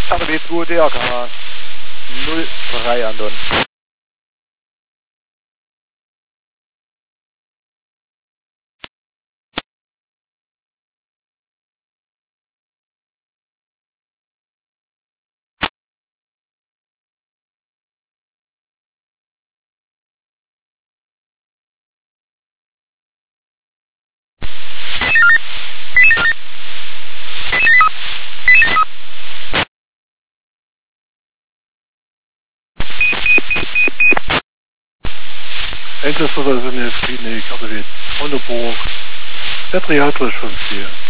Satellit 2 DRK 03 Anton. Ältester Klinik, Satellit Sonneburg, Petriatrisch 54.